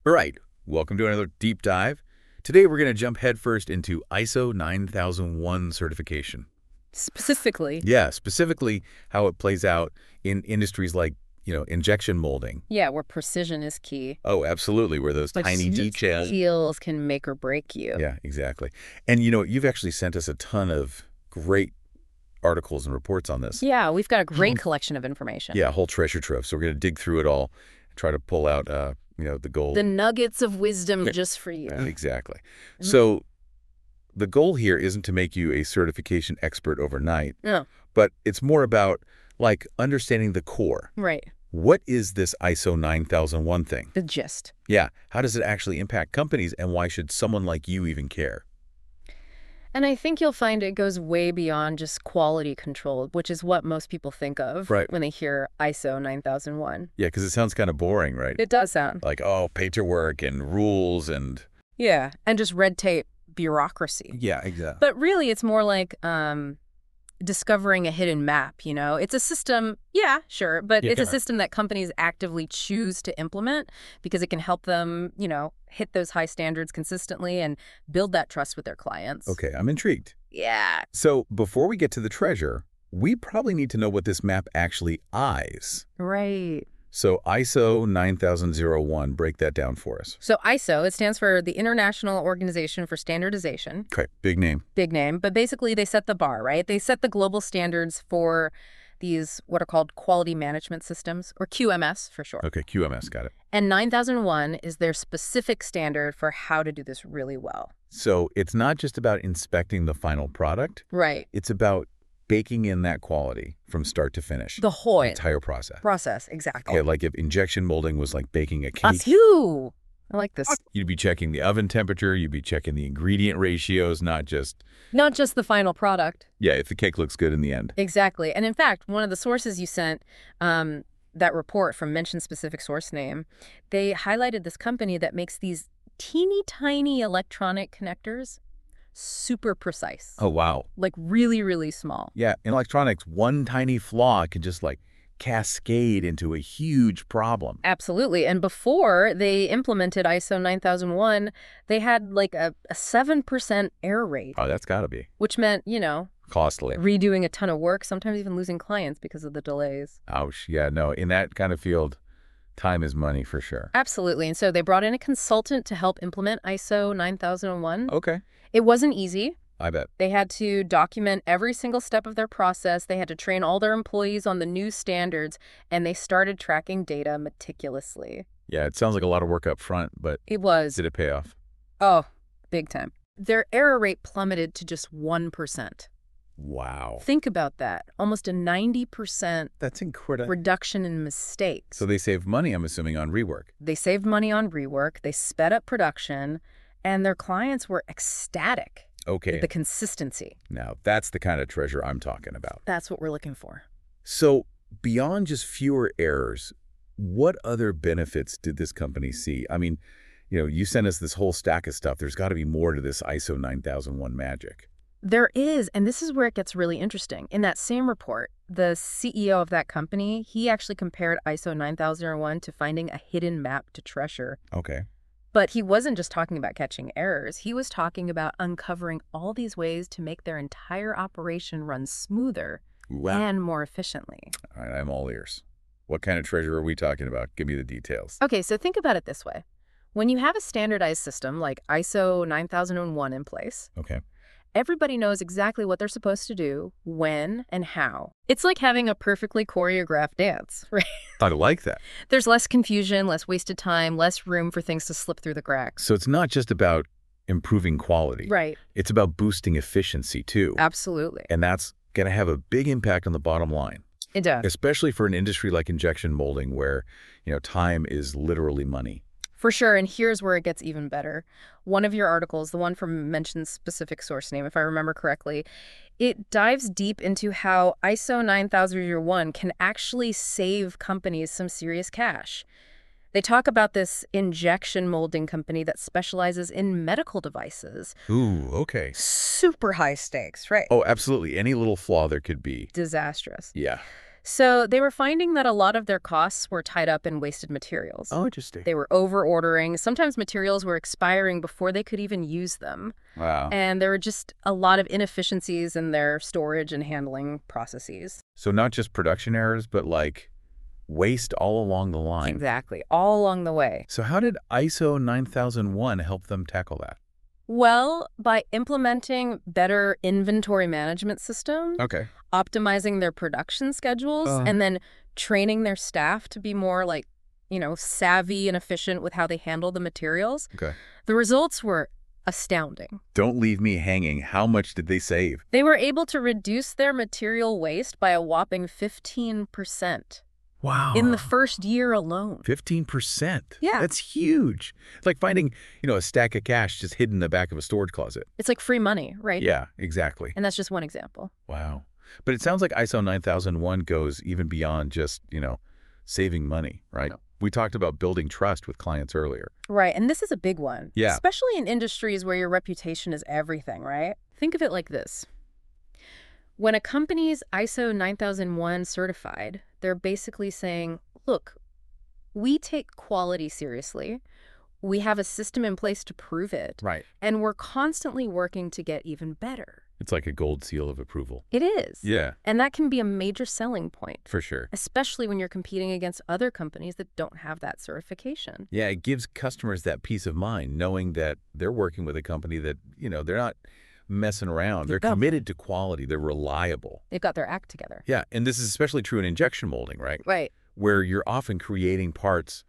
All right, welcome to another deep dive. Today we're going to jump headfirst into ISO 9001 certification. Specifically. Yeah, specifically how it plays out in industries like, injection molding. Yeah, where precision is key. Oh, absolutely, where those Like tiny details. details can make or break you. Yeah, exactly. And you've actually sent us a ton of great articles and reports on this. Yeah, we've got a great collection of information. Yeah, a whole treasure trove. So we're going to dig through it all, try to pull out, the gold. The nuggets of wisdom just for you. Exactly. So the goal here isn't to make you a certification expert overnight, No. but it's more about, understanding the core. Right. What is this ISO 9001 thing? The gist. Yeah, how does it actually impact companies, and why should someone like you even care? And I think you'll find it goes way beyond just quality control, which is what most people think of Right. when they hear ISO 9001. Yeah, because it sounds kind of boring, right? It does sound. Like, paperwork and rules and... Yeah, and just red tape bureaucracy. Yeah, exactly. But really, it's more like discovering a hidden map, It's a system, yeah, sure, but it's a system that companies actively choose to implement because it can help them, hit those high standards consistently and build that trust with their clients. Okay, I'm intrigued. Yeah. So before we get to the treasure, we probably need to know what this map actually eyes. Right. So ISO 9001, break that down for us. So ISO, it stands for the International Organization for Standardization. Okay, big name. Big name, but basically they set the bar, right? They set the global standards for these what are called quality management systems, or QMS for short. Okay, QMS, got it. And 9001 is their specific standard for how to do this really well. So it's not just about inspecting the final product. Right. It's about baking in that quality from start to finish. The whole entire process. Exactly. Okay, like if injection molding was like baking a cake. Phew! I like this. You'd be checking the oven temperature, you'd be checking the ingredient ratios, not just the final product. Yeah, if the cake looks good in the end. Exactly. And in fact, one of the sources you sent, that report from Mention Specific Source Name, they highlighted this company that makes these teeny tiny electronic connectors super precise. Oh, wow. Like really, really small. Yeah, in electronics, one tiny flaw can just cascade into a huge problem. Absolutely. And before they implemented ISO 9001, they had a 7% error rate. Oh, that's got to be. Which meant, Costly. redoing a ton of work, sometimes even losing clients because of the delays. Ouch. Yeah, no, in that kind of field, time is money for sure. Absolutely. And so they brought in a consultant to help implement ISO 9001. Okay. It wasn't easy. I bet. They had to document every single step of their process. They had to train all their employees on the new standards, and they started tracking data meticulously. Yeah, it sounds like a lot of work up front, but It was. did it pay off? Oh, big time. Their error rate plummeted to just 1%. Wow. Think about that. Almost a 90% That's incredible. reduction in mistakes. So they saved money, I'm assuming, on rework. They saved money on rework, they sped up production, and their clients were ecstatic Okay. with the consistency. Now, that's the kind of treasure I'm talking about. That's what we're looking for. So beyond just fewer errors, what other benefits did this company see? I mean, you sent us this whole stack of stuff. There's got to be more to this ISO 9001 magic. There is, and this is where it gets really interesting. In that same report, the CEO of that company, he actually compared ISO 9001 to finding a hidden map to treasure. Okay. But he wasn't just talking about catching errors. He was talking about uncovering all these ways to make their entire operation run smoother Wow. and more efficiently. All right, I'm all ears. What kind of treasure are we talking about? Give me the details. Okay, so think about it this way. When you have a standardized system like ISO 9001 in place, Okay. everybody knows exactly what they're supposed to do, when, and how. It's like having a perfectly choreographed dance, right? I like that. There's less confusion, less wasted time, less room for things to slip through the cracks. So it's not just about improving quality. Right. It's about boosting efficiency, too. Absolutely. And that's going to have a big impact on the bottom line, It does. especially for an industry like injection molding where, time is literally money. For sure, and here's where it gets even better. One of your articles, the one from Mention Specific Source Name, if I remember correctly, it dives deep into how ISO 9001 can actually save companies some serious cash. They talk about this injection molding company that specializes in medical devices. Ooh, okay. Super high stakes, right? Oh, absolutely. Any little flaw there could be. Disastrous. Yeah. So they were finding that a lot of their costs were tied up in wasted materials. Oh, interesting. They were over-ordering. Sometimes materials were expiring before they could even use them. Wow. And there were just a lot of inefficiencies in their storage and handling processes. So not just production errors, but like waste all along the line. Exactly, all along the way. So how did ISO 9001 help them tackle that? Well, by implementing better inventory management systems, Okay. optimizing their production schedules, and then training their staff to be more savvy and efficient with how they handle the materials, Okay. the results were astounding. Don't leave me hanging. How much did they save? They were able to reduce their material waste by a whopping 15%. Wow. In the first year alone. 15%. Yeah. That's huge. It's like finding, a stack of cash just hidden in the back of a storage closet. It's like free money, right? Yeah, exactly. And that's just one example. Wow. But it sounds like ISO 9001 goes even beyond just, saving money, right? No. We talked about building trust with clients earlier. Right, and this is a big one. Yeah. Especially in industries where your reputation is everything, right? Think of it like this. When a company's ISO 9001 certified, they're basically saying, look, we take quality seriously. We have a system in place to prove it. Right. And we're constantly working to get even better. It's like a gold seal of approval. It is. Yeah, And that can be a major selling point, for sure. especially when you're competing against other companies that don't have that certification. Yeah, it gives customers that peace of mind knowing that they're working with a company that, they're not messing around. They're Yeah. committed to quality. They're reliable. They've got their act together. Yeah, and this is especially true in injection molding, right? Right. Where you're often creating parts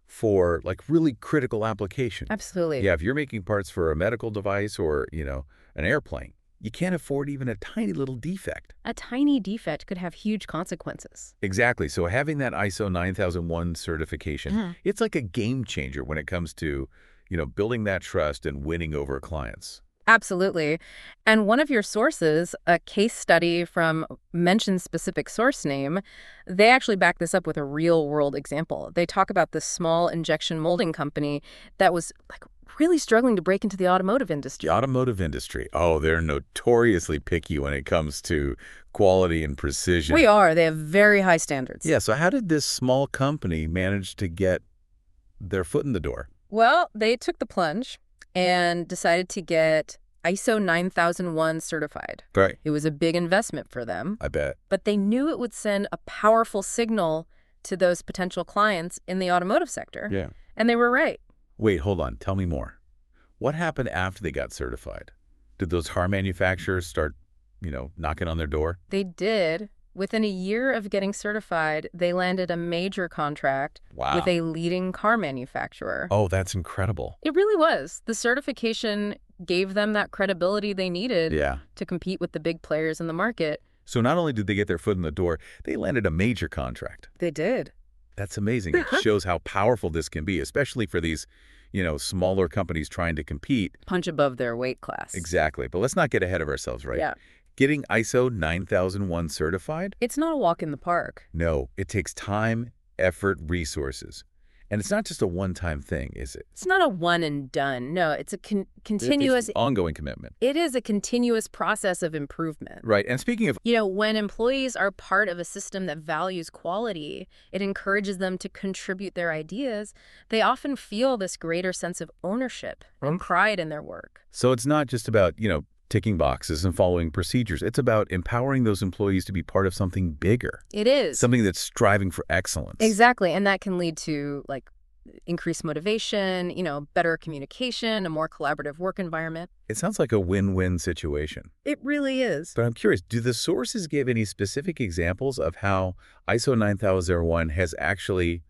for like really critical application. Absolutely. Yeah, if you're making parts for a medical device or, an airplane, you can't afford even a tiny little defect. A tiny defect could have huge consequences. Exactly. So having that ISO 9001 certification, it's like a game changer when it comes to, building that trust and winning over clients. Absolutely. And one of your sources, a case study from mentioned specific source name, they actually back this up with a real-world example. They talk about this small injection molding company that was really struggling to break into the automotive industry. The automotive industry, they're notoriously picky when it comes to quality and precision. We are. They have very high standards. Yeah, so how did this small company manage to get their foot in the door? Well, they took the plunge and decided to get ISO 9001 certified. Right. It was a big investment for them, I bet. but they knew it would send a powerful signal to those potential clients in the automotive sector. Yeah. And they were right. Wait, hold on. Tell me more. What happened after they got certified? Did those car manufacturers start, knocking on their door? They did. Within a year of getting certified, they landed a major contract Wow. with a leading car manufacturer. Oh, that's incredible. It really was. The certification gave them that credibility they needed Yeah. to compete with the big players in the market. So not only did they get their foot in the door, they landed a major contract. They did. That's amazing. It shows how powerful this can be, especially for these, smaller companies trying to compete. Punch above their weight class. Exactly. But let's not get ahead of ourselves, right? Yeah. Getting ISO 9001 certified? It's not a walk in the park. No, it takes time, effort, resources. And it's not just a one-time thing, is it? It's not a one and done. No, it's a continuous. It's an ongoing commitment. It is a continuous process of improvement. Right. And speaking of, When employees are part of a system that values quality, it encourages them to contribute their ideas. They often feel this greater sense of ownership and pride in their work. so it's not just about, ticking boxes and following procedures. It's about empowering those employees to be part of something bigger, It is. something that's striving for excellence. Exactly. And that can lead to increased motivation, better communication, a more collaborative work environment. It sounds like a win-win situation. It really is. But I'm curious, do the sources give any specific examples of how ISO 9001 has actually,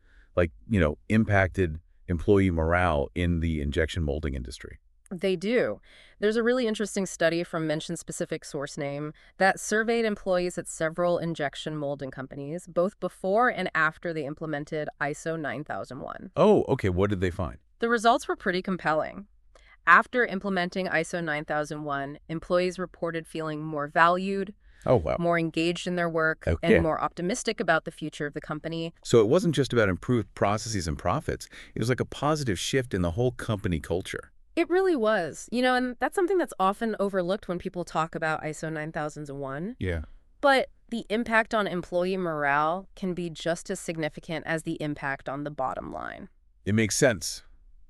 impacted employee morale in the injection molding industry? They do. There's a really interesting study from mentioned specific source name that surveyed employees at several injection molding companies, both before and after they implemented ISO 9001. Oh, okay. What did they find? The results were pretty compelling. After implementing ISO 9001, employees reported feeling more valued, Oh, wow. more engaged in their work, Okay. and more optimistic about the future of the company. So it wasn't just about improved processes and profits. It was like a positive shift in the whole company culture. It really was. And that's something that's often overlooked when people talk about ISO 9001. Yeah. But the impact on employee morale can be just as significant as the impact on the bottom line. It makes sense.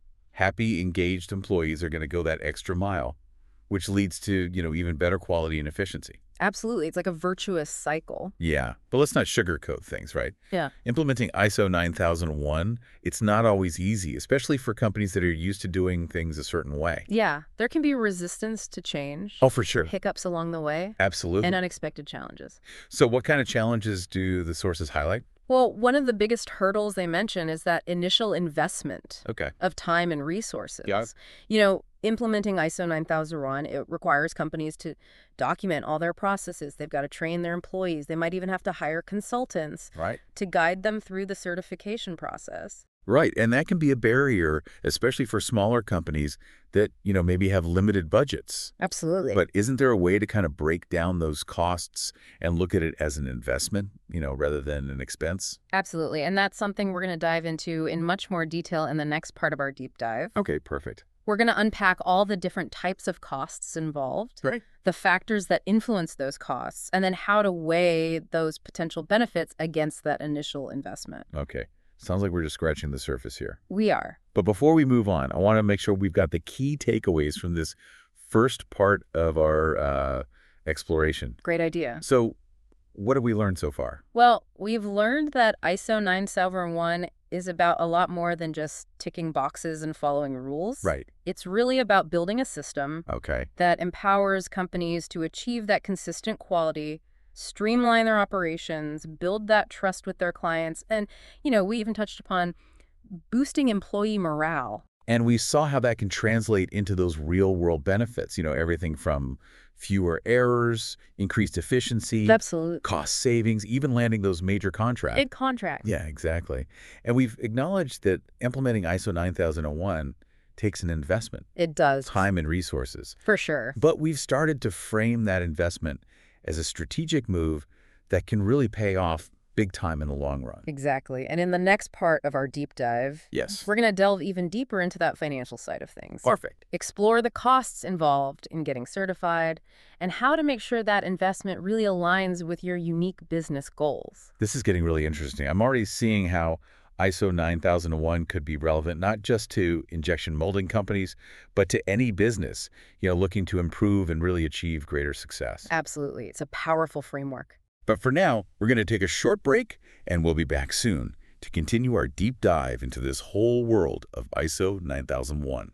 Happy, engaged employees are going to go that extra mile, which leads to, even better quality and efficiency. Absolutely. It's like a virtuous cycle. Yeah, but let's not sugarcoat things, right? Yeah. Implementing ISO 9001, it's not always easy, especially for companies that are used to doing things a certain way. Yeah. There can be resistance to change. Oh, for sure. Hiccups along the way. Absolutely. And unexpected challenges. So what kind of challenges do the sources highlight? Well, one of the biggest hurdles they mention is that initial investment of time and resources. Yeah. Implementing ISO 9001, it requires companies to document all their processes. They've got to train their employees. They might even have to hire consultants to guide them through the certification process. Right, and that can be a barrier, especially for smaller companies that, maybe have limited budgets. Absolutely. But isn't there a way to kind of break down those costs and look at it as an investment, rather than an expense? Absolutely, and that's something we're going to dive into in much more detail in the next part of our deep dive. Okay, perfect. We're going to unpack all the different types of costs involved, Right. the factors that influence those costs, and then how to weigh those potential benefits against that initial investment. Okay. Sounds like we're just scratching the surface here. We are. But before we move on, I want to make sure we've got the key takeaways from this first part of our exploration. Great idea. So what have we learned so far? Well, we've learned that ISO 9001 is about a lot more than just ticking boxes and following rules. Right. It's really about building a system that empowers companies to achieve that consistent quality, streamline their operations, build that trust with their clients, and, we even touched upon boosting employee morale. And we saw how that can translate into those real-world benefits, everything from fewer errors, increased efficiency, Absolutely. cost savings, even landing those major contracts. Big contracts. Yeah, exactly. And we've acknowledged that implementing ISO 9001 takes an investment. It does. Time and resources. For sure. But we've started to frame that investment as a strategic move that can really pay off big time in the long run. Exactly. And in the next part of our deep dive, Yes. we're going to delve even deeper into that financial side of things. Perfect. Explore the costs involved in getting certified and how to make sure that investment really aligns with your unique business goals. This is getting really interesting. I'm already seeing how ISO 9001 could be relevant not just to injection molding companies, but to any business, looking to improve and really achieve greater success. Absolutely. It's a powerful framework. But for now, we're going to take a short break, and we'll be back soon to continue our deep dive into this whole world of ISO 9001.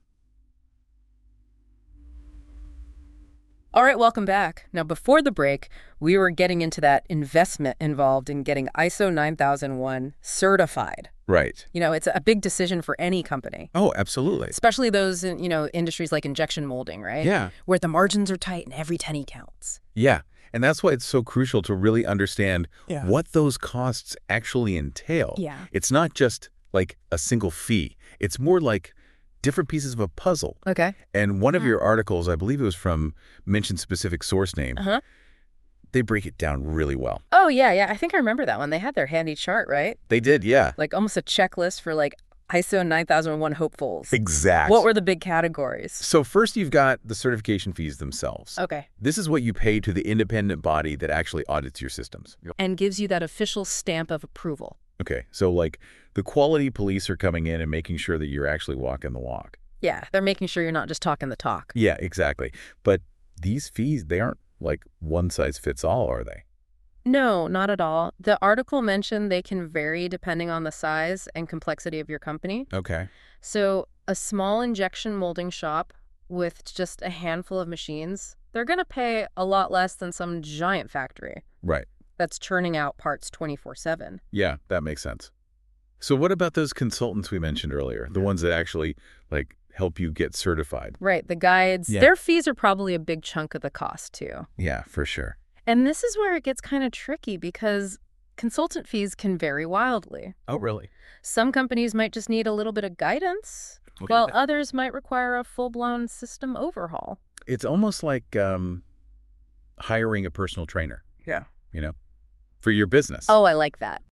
All right, welcome back. Now, before the break, we were getting into that investment involved in getting ISO 9001 certified. Right. It's a big decision for any company. Oh, absolutely. Especially those in, industries like injection molding, right? Yeah. Where the margins are tight and every penny counts. Yeah. And that's why it's so crucial to really understand what those costs actually entail. Yeah. It's not just like a single fee. It's more like different pieces of a puzzle. Okay. And one of your articles, I believe it was from Mention Specific Source Name, they break it down really well. Oh, yeah. I think I remember that one. They had their handy chart, right? They did, yeah. Like almost a checklist for ISO 9001 hopefuls. Exactly. What were the big categories? So first you've got the certification fees themselves. Okay. This is what you pay to the independent body that actually audits your systems. And gives you that official stamp of approval. Okay, so like the quality police are coming in and making sure that you're actually walking the walk. Yeah, they're making sure you're not just talking the talk. Yeah, exactly. But these fees, they aren't like one size fits all, are they? No, not at all. The article mentioned they can vary depending on the size and complexity of your company. Okay. So a small injection molding shop with just a handful of machines, they're going to pay a lot less than some giant factory Right. that's churning out parts 24/7. Yeah, that makes sense. So what about those consultants we mentioned earlier, the ones that actually help you get certified? Right, the guides, their fees are probably a big chunk of the cost too. Yeah, for sure. And this is where it gets kind of tricky because consultant fees can vary wildly. Oh, really? Some companies might just need a little bit of guidance, while others might require a full-blown system overhaul. It's almost like hiring a personal trainer. Yeah. For your business. Oh, I like that.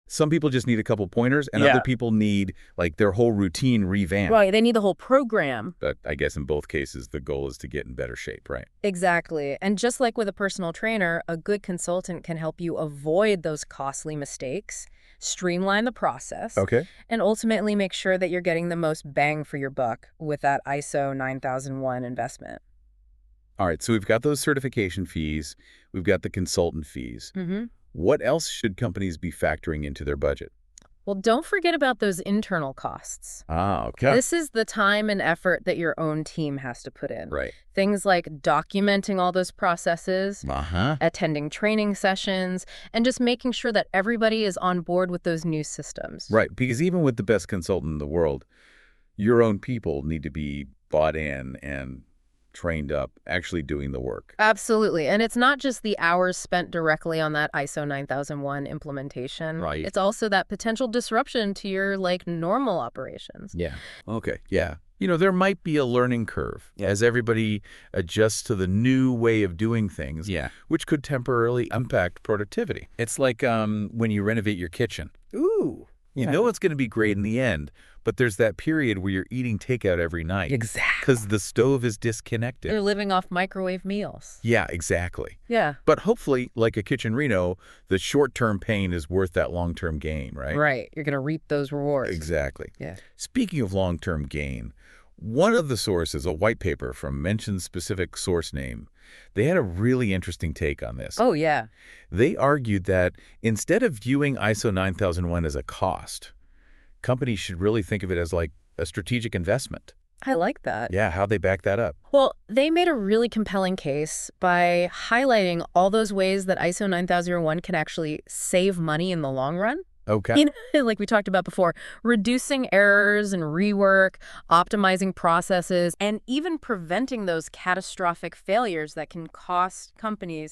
Some people just need a couple pointers, and Yeah. other people need, like, their whole routine revamped. Right, they need the whole program. But I guess in both cases, the goal is to get in better shape, right? Exactly. And just like with a personal trainer, a good consultant can help you avoid those costly mistakes, streamline the process, Okay. and ultimately make sure that you're getting the most bang for your buck with that ISO 9001 investment. All right, so we've got those certification fees. We've got the consultant fees. Mm-hmm. What else should companies be factoring into their budget? Well, don't forget about those internal costs. Ah, okay. This is the time and effort that your own team has to put in. Right. Things like documenting all those processes, Uh-huh. attending training sessions, and just making sure that everybody is on board with those new systems. Right, because even with the best consultant in the world, your own people need to be bought in and trained up, actually doing the work. Absolutely. And it's not just the hours spent directly on that ISO 9001 implementation. Right. It's also that potential disruption to your, normal operations. Yeah. Okay. Yeah. There might be a learning curve as everybody adjusts to the new way of doing things, which could temporarily impact productivity. It's like when you renovate your kitchen. Ooh. You know it's going to be great in the end, but there's that period where you're eating takeout every night. Exactly. Because the stove is disconnected. They're living off microwave meals. Yeah, exactly. Yeah. But hopefully, like a kitchen reno, the short-term pain is worth that long-term gain, right? Right. You're going to reap those rewards. Exactly. Yeah. Speaking of long-term gain, one of the sources, a white paper from mentioned specific source name, they had a really interesting take on this. Oh, yeah. They argued that instead of viewing ISO 9001 as a cost, companies should really think of it as like a strategic investment. I like that. Yeah, how'd they back that up? Well, they made a really compelling case by highlighting all those ways that ISO 9001 can actually save money in the long run. Okay. Like we talked about before, reducing errors and rework, optimizing processes, and even preventing those catastrophic failures that can cost companies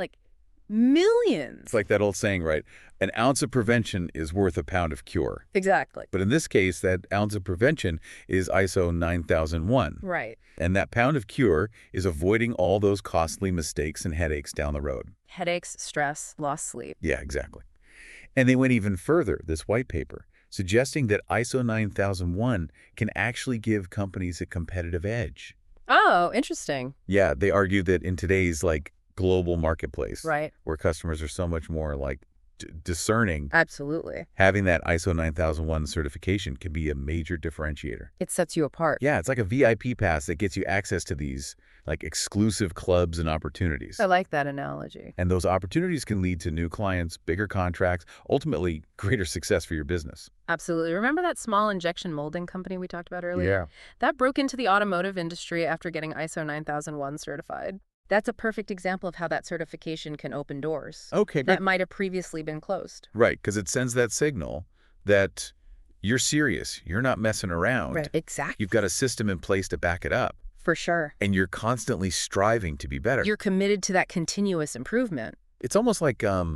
millions. It's like that old saying, right? An ounce of prevention is worth a pound of cure. Exactly. But in this case, that ounce of prevention is ISO 9001. Right. And that pound of cure is avoiding all those costly mistakes and headaches down the road. Headaches, stress, lost sleep. Yeah, exactly. And they went even further, this white paper, suggesting that ISO 9001 can actually give companies a competitive edge. Oh, interesting. Yeah, they argued that in today's global marketplace, Right. where customers are so much more discerning, Absolutely. having that ISO 9001 certification can be a major differentiator. It sets you apart. Yeah, it's like a VIP pass that gets you access to these exclusive clubs and opportunities. I like that analogy. And those opportunities can lead to new clients, bigger contracts, ultimately greater success for your business. Absolutely. Remember that small injection molding company we talked about earlier? Yeah. That broke into the automotive industry after getting ISO 9001 certified. That's a perfect example of how that certification can open doors Okay, that might have previously been closed. right, because it sends that signal that you're serious. You're not messing around. Exactly. You've got a system in place to back it up. For sure. And you're constantly striving to be better. You're committed to that continuous improvement. It's almost like a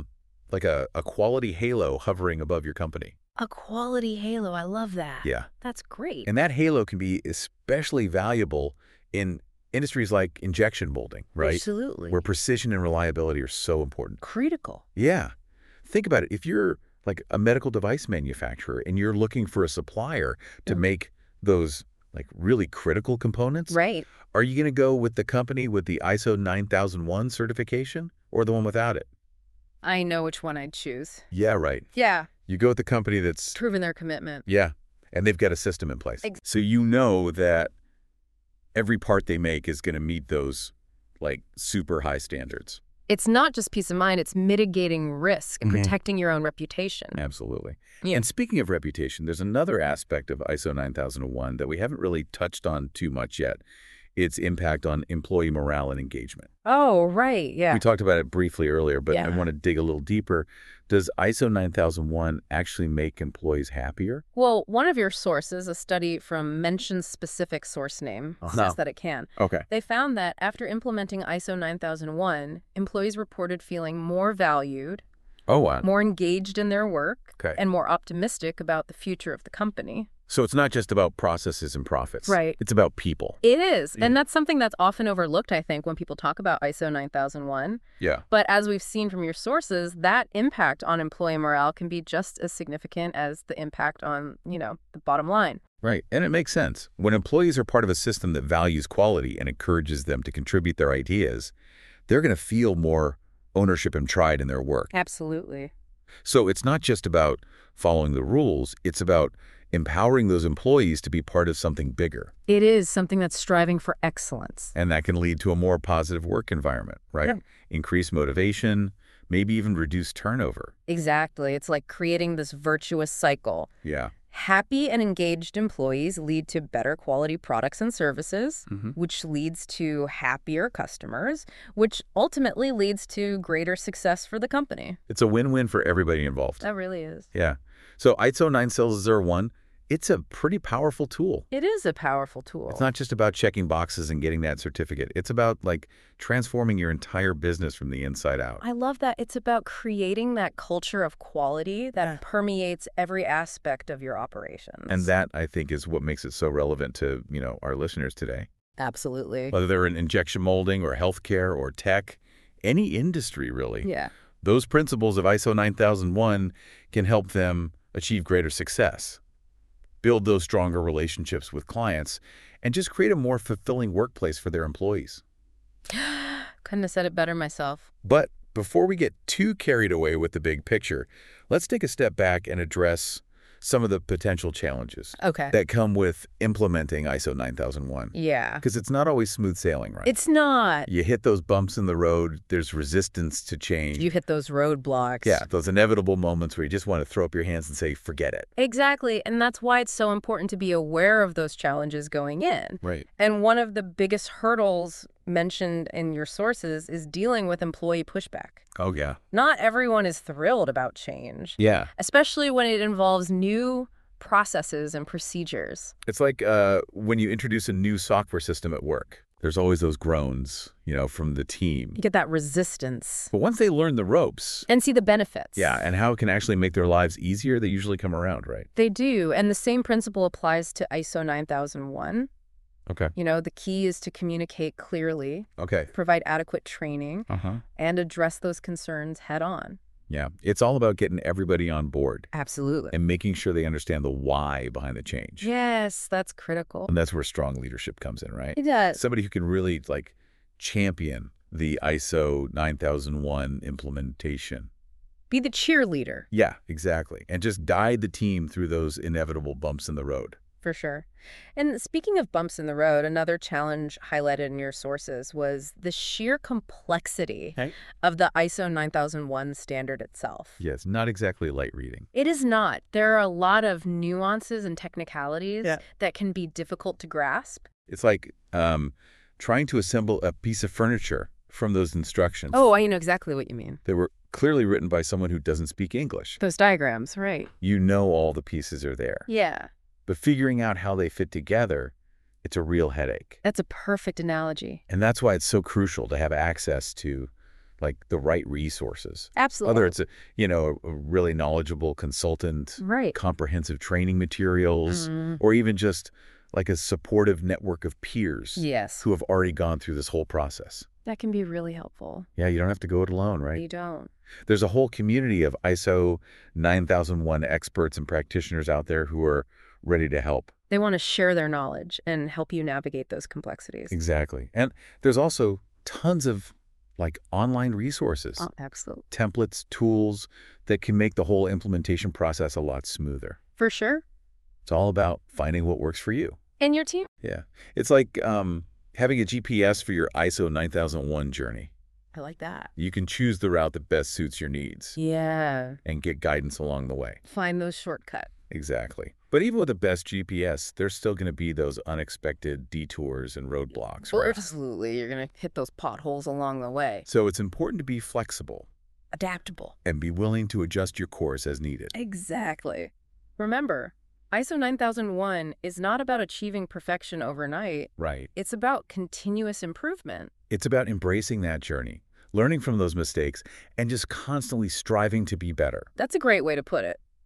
quality halo hovering above your company. A quality halo. I love that. Yeah. That's great. And that halo can be especially valuable in industries like injection molding, right? Absolutely. Where precision and reliability are so important. Critical. Yeah. Think about it. If you're like a medical device manufacturer and you're looking for a supplier to make those really critical components, Right. are you going to go with the company with the ISO 9001 certification or the one without it? I know which one I'd choose. Yeah, right. Yeah. You go with the company that's, Proven their commitment. yeah, and they've got a system in place. So you know that every part they make is going to meet those super high standards. It's not just peace of mind, it's mitigating risk and Mhm. protecting your own reputation. Absolutely. Yeah. And speaking of reputation, there's another aspect of ISO 9001 that we haven't really touched on too much yet. Its impact on employee morale and engagement. Oh, right. Yeah. We talked about it briefly earlier, but I Yeah. want to dig a little deeper. Does ISO 9001 actually make employees happier? Well, one of your sources, a study from mentioned specific source name, says that it can. Okay. They found that after implementing ISO 9001, employees reported feeling more valued, Oh, wow. more engaged in their work, Okay. and more optimistic about the future of the company. So it's not just about processes and profits. Right. It's about people. It is. Yeah. And that's something that's often overlooked, I think, when people talk about ISO 9001. Yeah. But as we've seen from your sources, that impact on employee morale can be just as significant as the impact on, the bottom line. Right. And it makes sense. When employees are part of a system that values quality and encourages them to contribute their ideas, they're going to feel more ownership and pride in their work. Absolutely. So it's not just about following the rules. It's about empowering those employees to be part of something bigger. It is something that's striving for excellence. And that can lead to a more positive work environment, right? Yeah. Increased motivation, maybe even reduce turnover. Exactly. It's like creating this virtuous cycle. Yeah. Happy and engaged employees lead to better quality products and services, Mhm. which leads to happier customers, which ultimately leads to greater success for the company. It's a win-win for everybody involved. That really is. Yeah. So ISO 9001, it's a pretty powerful tool. It is a powerful tool. It's not just about checking boxes and getting that certificate. It's about, transforming your entire business from the inside out. I love that. It's about creating that culture of quality that permeates every aspect of your operations. And that, I think, is what makes it so relevant to, our listeners today. Absolutely. Whether they're in injection molding or healthcare or tech, any industry, really. Yeah. Those principles of ISO 9001 can help them achieve greater success, build those stronger relationships with clients, and just create a more fulfilling workplace for their employees. Couldn't have said it better myself. But before we get too carried away with the big picture, let's take a step back and address some of the potential challenges Okay. that come with implementing ISO 9001. Yeah. Because it's not always smooth sailing, right? It's not. You hit those bumps in the road, there's resistance to change. You hit those roadblocks. Yeah, those inevitable moments where you just want to throw up your hands and say, forget it. Exactly. And that's why it's so important to be aware of those challenges going in. Right. And one of the biggest hurdles mentioned in your sources is dealing with employee pushback. Oh, yeah. Not everyone is thrilled about change, Yeah. especially when it involves new processes and procedures. It's like when you introduce a new software system at work. There's always those groans, from the team. You get that resistance But once they learn the ropes, and see the benefits. yeah, and how it can actually make their lives easier, they usually come around, right? They do. And the same principle applies to ISO 9001. Okay. The key is to communicate clearly, Okay. provide adequate training, Uh-huh. and address those concerns head on. Yeah. It's all about getting everybody on board Absolutely. and making sure they understand the why behind the change. Yes, that's critical. And that's where strong leadership comes in, right? It does. Somebody who can really, champion the ISO 9001 implementation. Be the cheerleader, Yeah, exactly. And just guide the team through those inevitable bumps in the road. for sure. And speaking of bumps in the road, another challenge highlighted in your sources was the sheer complexity Okay. of the ISO 9001 standard itself. Yes, not exactly light reading. It is not. There are a lot of nuances and technicalities Yeah. that can be difficult to grasp. It's like trying to assemble a piece of furniture from those instructions. Oh, I know exactly what you mean. They were clearly written by someone who doesn't speak English. Those diagrams, right. You know all the pieces are there. Yeah, But figuring out how they fit together, it's a real headache. that's a perfect analogy. And that's why it's so crucial to have access to, the right resources. Absolutely. Whether it's a really knowledgeable consultant, Right. comprehensive training materials, Mhm. or even just a supportive network of peers Yes, who have already gone through this whole process. that can be really helpful. Yeah, you don't have to go it alone, right? You don't. There's a whole community of ISO 9001 experts and practitioners out there who are ready to help. They want to share their knowledge and help you navigate those complexities. Exactly. And there's also tons of online resources, Oh, absolutely. templates, tools that can make the whole implementation process a lot smoother. For sure. It's all about finding what works for you. And your team? Yeah. It's like having a GPS for your ISO 9001 journey. I like that. You can choose the route that best suits your needs Yeah. and get guidance along the way. Find those shortcuts. Exactly. But even with the best GPS, there's still going to be those unexpected detours and roadblocks, right? Absolutely. You're going to hit those potholes along the way. So it's important to be flexible Adaptable. and be willing to adjust your course as needed. Exactly. Remember, ISO 9001 is not about achieving perfection overnight. Right. It's about continuous improvement. It's about embracing that journey, learning from those mistakes, and just constantly striving to be better. That's a great way to put it.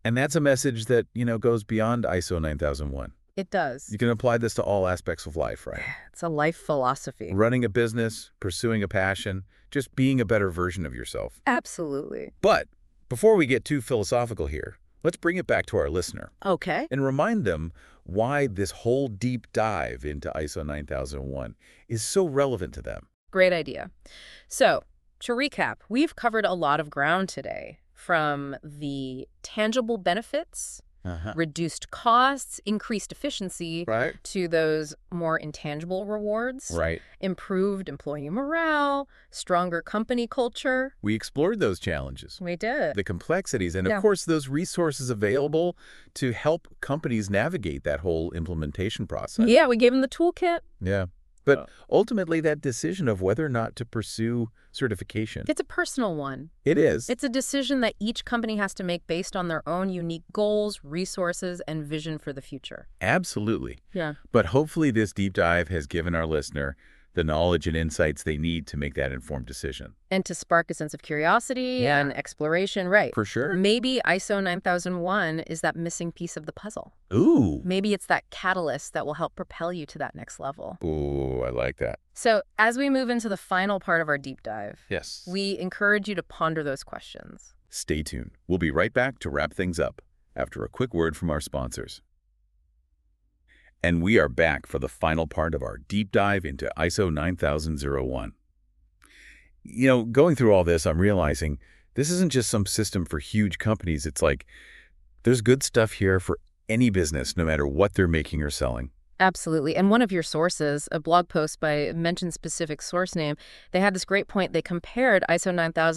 And that's a message that, goes beyond ISO 9001. It does. You can apply this to all aspects of life, right? It's a life philosophy. Running a business, pursuing a passion, just being a better version of yourself. Absolutely. But before we get too philosophical here, let's bring it back to our listener Okay. and remind them why this whole deep dive into ISO 9001 is so relevant to them. Great idea. So, to recap, we've covered a lot of ground today, from the tangible benefits, reduced costs, increased efficiency, Right. to those more intangible rewards, Right. improved employee morale, stronger company culture. We explored those challenges, We did. the complexities, and Yeah. of course, those resources available to help companies navigate that whole implementation process. Yeah, we gave them the toolkit. Yeah. But ultimately, that decision of whether or not to pursue certification, It's a personal one. it is. It's a decision that each company has to make based on their own unique goals, resources, and vision for the future. Absolutely. Yeah. But hopefully this deep dive has given our listener the knowledge and insights they need to make that informed decision. And to spark a sense of curiosity and exploration, right? For sure. Maybe ISO 9001 is that missing piece of the puzzle. Ooh. Maybe it's that catalyst that will help propel you to that next level. Ooh, I like that. So as we move into the final part of our deep dive, Yes. we encourage you to ponder those questions. Stay tuned. We'll be right back to wrap things up after a quick word from our sponsors. And we are back for the final part of our deep dive into ISO 9001. Going through all this, I'm realizing this isn't just some system for huge companies. It's like there's good stuff here for any business, no matter what they're making or selling. Absolutely. And one of your sources, a blog post by mention specific source name, they had this great point. They compared ISO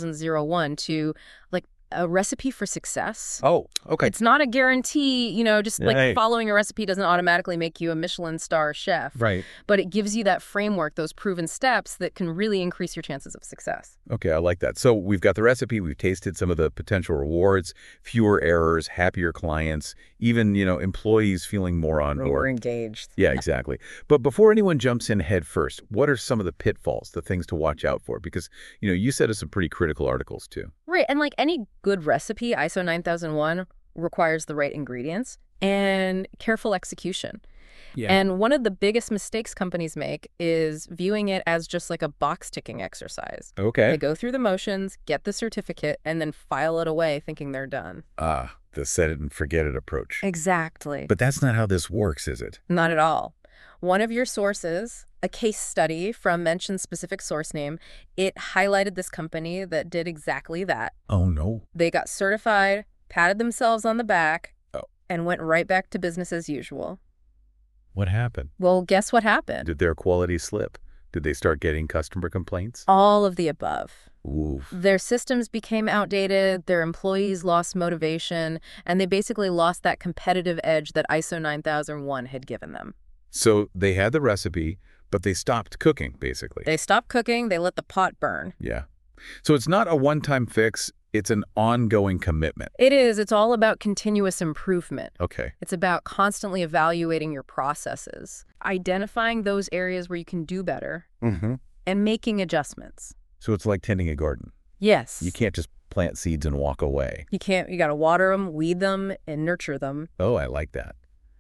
9001 to like a recipe for success. Oh, okay. It's not a guarantee, just like Right. following a recipe doesn't automatically make you a Michelin star chef. Right. But it gives you that framework, those proven steps that can really increase your chances of success. Okay, I like that. So we've got the recipe, we've tasted some of the potential rewards, fewer errors, happier clients, even, employees feeling more on We're board. engaged. Yeah, exactly. But before anyone jumps in head first, what are some of the pitfalls, the things to watch out for? Because, you said us some pretty critical articles too. Right. And like any good recipe, ISO 9001 requires the right ingredients and careful execution. Yeah. And one of the biggest mistakes companies make is viewing it as just like a box ticking exercise. They Okay. go through the motions, get the certificate, and then file it away thinking they're done. The set it and forget it approach. Exactly. But that's not how this works, is it? Not at all. One of your sources, a case study from mentioned specific source name, it highlighted this company that did exactly that. Oh, no. They got certified, patted themselves on the back, Oh. and went right back to business as usual. What happened? Well, guess what happened? Did their quality slip? Did they start getting customer complaints? All of the above. Oof. Their systems became outdated, their employees lost motivation, and they basically lost that competitive edge that ISO 9001 had given them. So they had the recipe, but they stopped cooking, basically. They stopped cooking, they let the pot burn. Yeah. So it's not a one-time fix. It's an ongoing commitment. It is. It's all about continuous improvement. Okay. It's about constantly evaluating your processes, identifying those areas where you can do better, Mm-hmm. and making adjustments. So it's like tending a garden. Yes. You can't just plant seeds and walk away. You can't. You got to water them, weed them, and nurture them. Oh, I like that.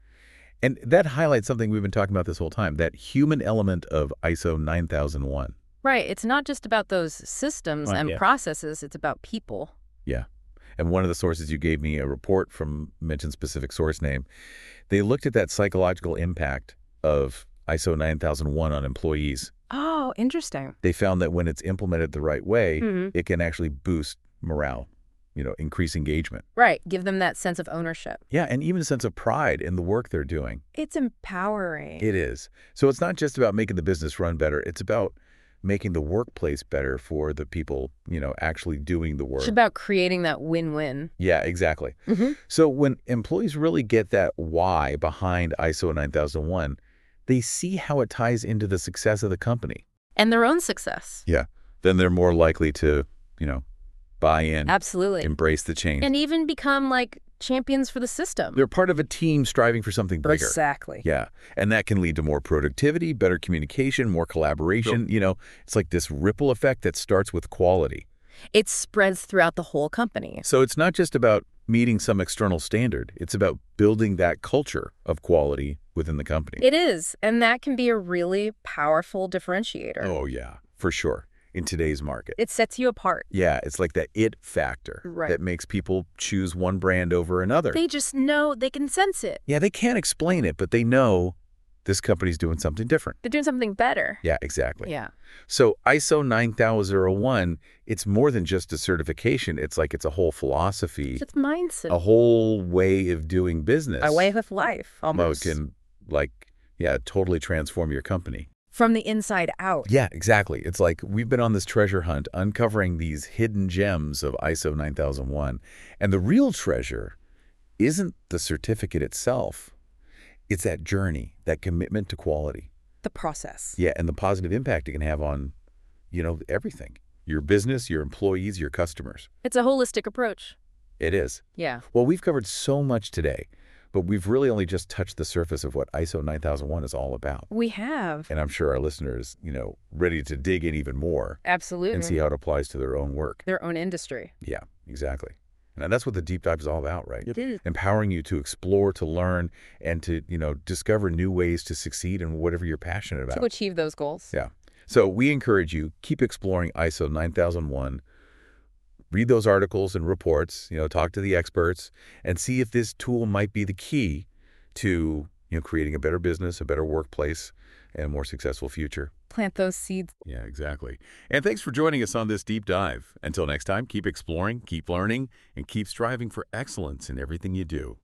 And that highlights something we've been talking about this whole time, that human element of ISO 9001. Right. It's not just about those systems Right, and yeah. processes. It's about people. Yeah. And one of the sources you gave me, a report from mentioned specific source name, they looked at that psychological impact of ISO 9001 on employees. Oh, interesting. They found that when it's implemented the right way, Mhm. it can actually boost morale, increase engagement. Right. Give them that sense of ownership. Yeah, and even a sense of pride in the work they're doing. It's empowering. It is. So it's not just about making the business run better. It's about making the workplace better for the people, actually doing the work. It's about creating that win-win. Yeah, exactly. Mm-hmm. So when employees really get that why behind ISO 9001, they see how it ties into the success of the company. And their own success. Yeah. Then they're more likely to, buy in, Absolutely. embrace the change. And even become like champions for the system. They're part of a team striving for something bigger. Exactly. Yeah. And that can lead to more productivity, better communication, more collaboration. It's like this ripple effect that starts with quality. It spreads throughout the whole company. So it's not just about meeting some external standard. It's about building that culture of quality within the company. It is, and that can be a really powerful differentiator. Oh, yeah, for sure, in today's market. It sets you apart. Yeah, it's like that it factor Right. that makes people choose one brand over another. They just know, they can sense it. Yeah, they can't explain it, but they know this company's doing something different. They're doing something better. Yeah, exactly. Yeah. So ISO 9001, it's more than just a certification. It's like it's a whole philosophy, It's mindset. a whole way of doing business. A way of life, almost. Can, totally transform your company. From the inside out. Yeah, exactly. It's like we've been on this treasure hunt, uncovering these hidden gems of ISO 9001. And the real treasure isn't the certificate itself. It's that journey, that commitment to quality. The process. Yeah, and the positive impact it can have on, everything. Your business, your employees, your customers. It's a holistic approach. It is. Yeah. Well, we've covered so much today, but we've really only just touched the surface of what ISO 9001 is all about. We have. And I'm sure our listeners, ready to dig in even more Absolutely. and see how it applies to their own work. Their own industry. Yeah, exactly. And that's what the deep dive is all about, right? It is. Empowering you to explore, to learn, and to, discover new ways to succeed in whatever you're passionate about. To achieve those goals. Yeah. So we encourage you, keep exploring ISO 9001. Read those articles and reports, talk to the experts, and see if this tool might be the key to, creating a better business, a better workplace, and a more successful future. Plant those seeds. Yeah, exactly. And thanks for joining us on this deep dive. Until next time, keep exploring, keep learning, and keep striving for excellence in everything you do.